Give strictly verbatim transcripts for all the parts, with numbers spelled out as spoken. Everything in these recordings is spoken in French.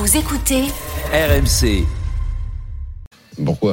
Vous écoutez R M C. Pourquoi ?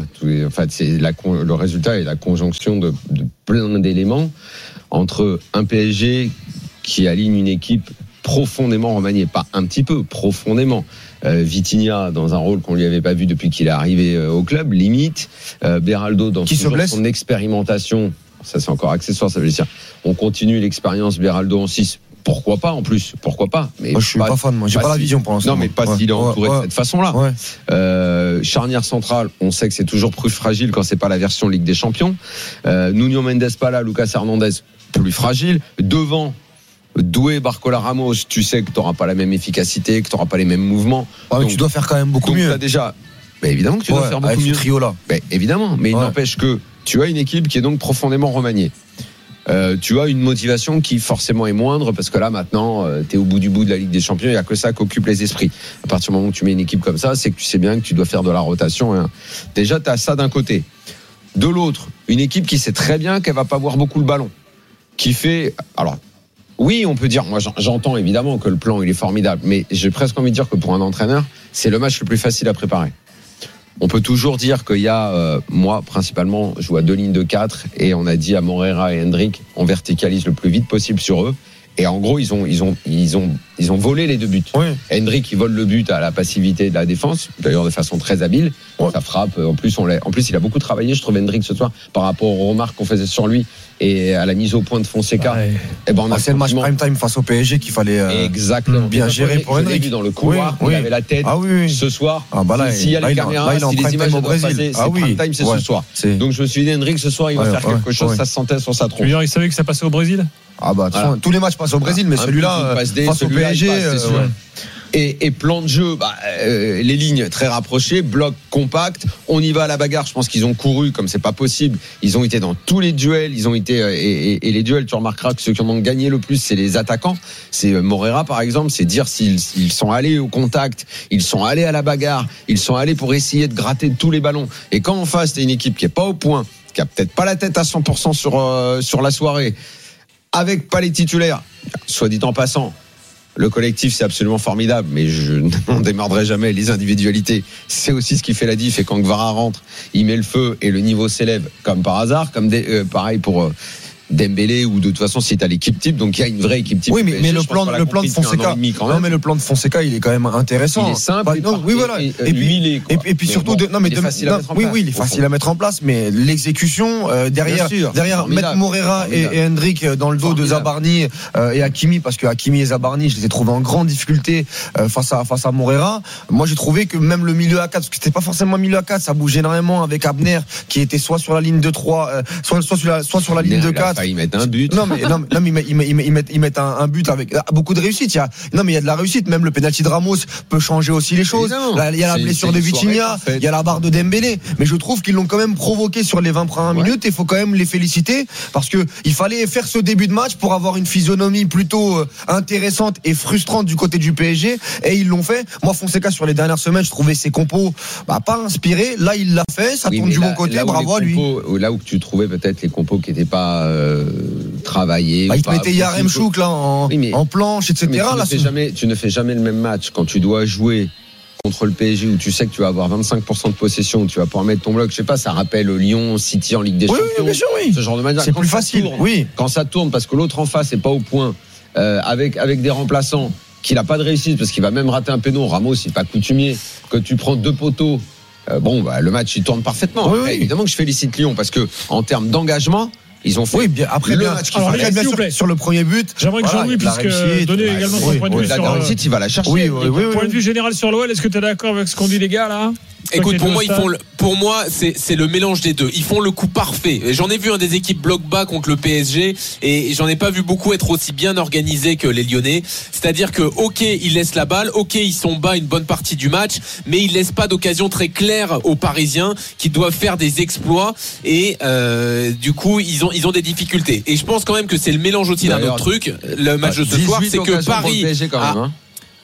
En fait, c'est la, le résultat est la conjonction de, de plein d'éléments entre un P S G qui aligne une équipe profondément remaniée, pas un petit peu, profondément. Euh, Vitinha dans un rôle qu'on lui avait pas vu depuis qu'il est arrivé euh, au club, limite. Euh, Beraldo dans son, son expérimentation, ça c'est encore accessoire, ça veut dire on continue l'expérience Beraldo en six. Pourquoi pas en plus ? Pourquoi pas ? Mais moi, je suis pas, pas fan, moi. J'ai pas, pas la si, vision pour l'instant. Non, mais pas ouais, s'il est entouré ouais, de cette façon-là. Ouais. Euh, charnière centrale, on sait que c'est toujours plus fragile quand c'est pas la version Ligue des Champions. Euh, Nuno Mendes pas là, Lucas Hernandez plus fragile. Devant, Doué, Barcola, Ramos, tu sais que tu n'auras pas la même efficacité, que tu n'auras pas les mêmes mouvements. Ouais, donc, tu dois faire quand même beaucoup donc mieux. T'as déjà, mais évidemment que tu dois ouais, faire beaucoup avec mieux. Ce trio-là. Mais évidemment, mais ouais. Il n'empêche que tu as une équipe qui est donc profondément remaniée. Euh, tu as une motivation qui forcément est moindre parce que là maintenant euh, tu es au bout du bout de la Ligue des Champions, il n'y a que ça qui occupe les esprits. À partir du moment où tu mets une équipe comme ça, c'est que tu sais bien que tu dois faire de la rotation, hein. Déjà tu as ça d'un côté. De l'autre, une équipe qui sait très bien qu'elle va pas avoir beaucoup le ballon, qui fait, alors oui on peut dire, moi j'entends évidemment que le plan il est formidable, mais j'ai presque envie de dire que pour un entraîneur c'est le match le plus facile à préparer. On peut toujours dire qu'il y a, euh, moi principalement, je vois deux lignes de quatre et on a dit à Moreira et Hendrick, on verticalise le plus vite possible sur eux. Et en gros, ils ont, ils ont, ils ont, ils ont volé les deux buts. Oui. Hendrick, il vole le but à la passivité de la défense, d'ailleurs de façon très habile. Ouais. Ça frappe. En plus, on l'a, en plus, il a beaucoup travaillé, je trouve, Hendrick ce soir, par rapport aux remarques qu'on faisait sur lui et à la mise au point de Fonseca. Ouais. Et ben, on a ah, c'est le match prime time face au P S G qu'il fallait euh, exactement bien gérer pour Hendrick. Vu dans le couloir, oui, oui. Il avait la tête. Ah, oui, oui. Ce soir, ah, bah là, s'il y a les caméras, si les images doivent passer, c'est prime time, c'est ce soir. Donc je me suis dit, Hendrick, ce soir, il va faire quelque chose. Ça se sentait sur sa tronche. Tu veux dire, il savait que ça passait au Brésil ? Ah bah voilà. Tous les matchs passent au Brésil, mais un celui-là face celui au P S G, passe, euh, ouais. Et, et plan de jeu, bah, euh, les lignes très rapprochées, bloc compact, on y va à la bagarre. Je pense qu'ils ont couru comme c'est pas possible. Ils ont été dans tous les duels, ils ont été euh, et, et, et les duels, tu remarqueras que ceux qui en ont gagné le plus, c'est les attaquants. C'est euh, Moreira par exemple, c'est dire s'ils, s'ils sont allés au contact, ils sont allés à la bagarre, ils sont allés pour essayer de gratter tous les ballons. Et quand en face t'es une équipe qui est pas au point, qui a peut-être pas la tête à cent pour cent sur euh, sur la soirée, avec pas les titulaires, soit dit en passant. Le collectif, c'est absolument formidable, mais je n'en démordrai jamais. Les individualités, c'est aussi ce qui fait la diff. Et quand Gvara rentre, il met le feu et le niveau s'élève comme par hasard, comme des, euh, pareil pour euh, Dembélé ou de toute façon si t'as l'équipe type, donc il y a une vraie équipe type. Oui, mais, P S G, mais le plan, le plan de Fonseca, non mais le plan de Fonseca, il est quand même intéressant. Il est simple, bah, non, oui voilà. Et, et, et, huilé, et, et puis mais surtout, bon, de, non mais il est de, facile à mettre en oui place, oui, il est facile à mettre en place, mais l'exécution euh, derrière, sûr, derrière mettre Moreira et, et Hendrick dans le dos formidable. De Zabarni euh, et Hakimi, parce que Hakimi et Zabarni, je les ai trouvés en grande difficulté euh, face à face à Moreira. Moi, j'ai trouvé que même le milieu à quatre, parce que c'était pas forcément un milieu à quatre, ça bougeait énormément avec Abner qui était soit sur la ligne de trois, euh, soit soit sur la soit sur la ligne de quatre. Il met un but. Non mais non, non mais ils mettent, ils mettent, ils mettent, ils mettent un, un but avec beaucoup de réussite. Il y a, non mais il y a de la réussite. Même le penalty de Ramos peut changer aussi les choses. Là, il y a la c'est, blessure c'est de Vitinha, il fait. Y a la barre de Dembélé. Mais je trouve qu'ils l'ont quand même provoqué sur les vingt premières ouais. minutes. Et il faut quand même les féliciter parce que il fallait faire ce début de match pour avoir une physionomie plutôt intéressante et frustrante du côté du P S G. Et ils l'ont fait. Moi, Fonseca sur les dernières semaines, je trouvais ses compos bah, pas inspirés. Là, il l'a fait. Ça oui, tourne du là, bon côté. Bravo à lui. Compos, là où tu trouvais peut-être les compos qui n'étaient pas euh, travaillés. Bah, il te mettait Yaremchuk là en, oui, mais, en planche, et cetera. Mais tu, là, ne fais jamais, tu ne fais jamais le même match quand tu dois jouer contre le P S G où tu sais que tu vas avoir vingt-cinq pour cent de possession, où tu vas pouvoir mettre ton bloc. Je sais pas, ça rappelle Lyon, City en Ligue des oui, Champions. Oui, bien sûr, oui. Ce genre de match. C'est quand plus facile. Tourne, oui. Quand ça tourne, parce que l'autre en face est pas au point, euh, avec avec des remplaçants, qu'il a pas de réussite, parce qu'il va même rater un péno. Ramos, il est pas coutumier. Que tu prends deux poteaux. Euh, bon, bah, le match il tourne parfaitement. Oui, Après, oui. Évidemment que je félicite Lyon parce que en termes d'engagement. Ils ont fait oui, bien, après le bien, match alors, très bien sur, sur le premier but. J'aimerais que voilà, Jean-Louis puisse réussite, donner bah, également oui, son point de oui, vue la sur la réussite, il va la chercher. Oui, oui, oui, point oui. de vue général sur l'O L, est-ce que tu es d'accord avec ce qu'on dit les gars là ? Écoute, pour moi, ils font le, pour moi, c'est, c'est le mélange des deux. Ils font le coup parfait. J'en ai vu un des équipes bloc bas contre le P S G et j'en ai pas vu beaucoup être aussi bien organisés que les Lyonnais. C'est-à-dire que, ok, ils laissent la balle, ok, ils sont bas une bonne partie du match, mais ils laissent pas d'occasion très claire aux Parisiens qui doivent faire des exploits et euh, du coup, ils ont, ils ont des difficultés. Et je pense quand même que c'est le mélange aussi d'un autre truc. Le match de ce soir, c'est que Paris. Quand même, hein.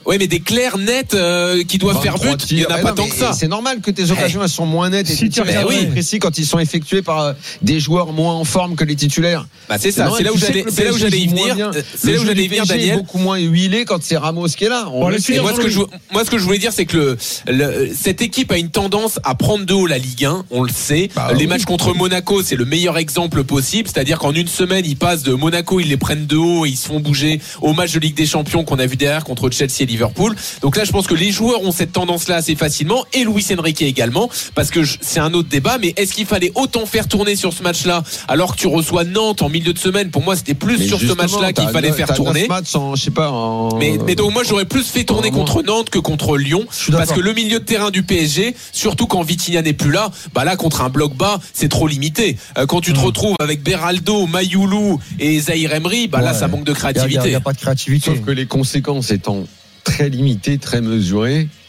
Ouais, mais des clairs nets euh, qui doivent faire but, il n'y en a pas tant que ça. C'est normal que tes occasions elles sont moins nettes et si tu regardes oui. précis quand ils sont effectués par des joueurs moins en forme que les titulaires. Bah c'est ça, c'est là où j'allais, c'est là où j'allais y venir. C'est là où j'allais y venir, Daniel. Beaucoup moins huilé quand c'est Ramos qui est là. Bon, moi, ce que je, moi, ce que je voulais dire, c'est que le, le, cette équipe a une tendance à prendre de haut la Ligue un. On le sait. Bah, les oui. matchs contre Monaco, c'est le meilleur exemple possible. C'est-à-dire qu'en une semaine, ils passent de Monaco, ils les prennent de haut et ils se font bouger au match de Ligue des Champions qu'on a vu derrière contre Chelsea et Liverpool. Donc là, je pense que les joueurs ont cette tendance-là assez facilement, et Luis Enrique également, parce que je, c'est un autre débat. Mais est-ce qu'il fallait autant faire tourner sur ce match-là alors que tu reçois Nantes en milieu de semaine? Pour moi, c'était plus mais sur ce match-là qu'il fallait faire tourner. En, je sais pas, en... mais, mais donc moi, j'aurais plus fait tourner contre Nantes que contre Lyon, parce que le milieu de terrain du P S G, surtout quand Vitinha n'est plus là, bah là contre un bloc bas, c'est trop limité. Euh, quand tu te mmh. retrouves avec Beraldo, Mayoulou et Zahir Emery, bah ouais. là, ça manque de créativité. Il n'y a, a, a pas de créativité. Sauf que les conséquences étant très limitées, très mesurées,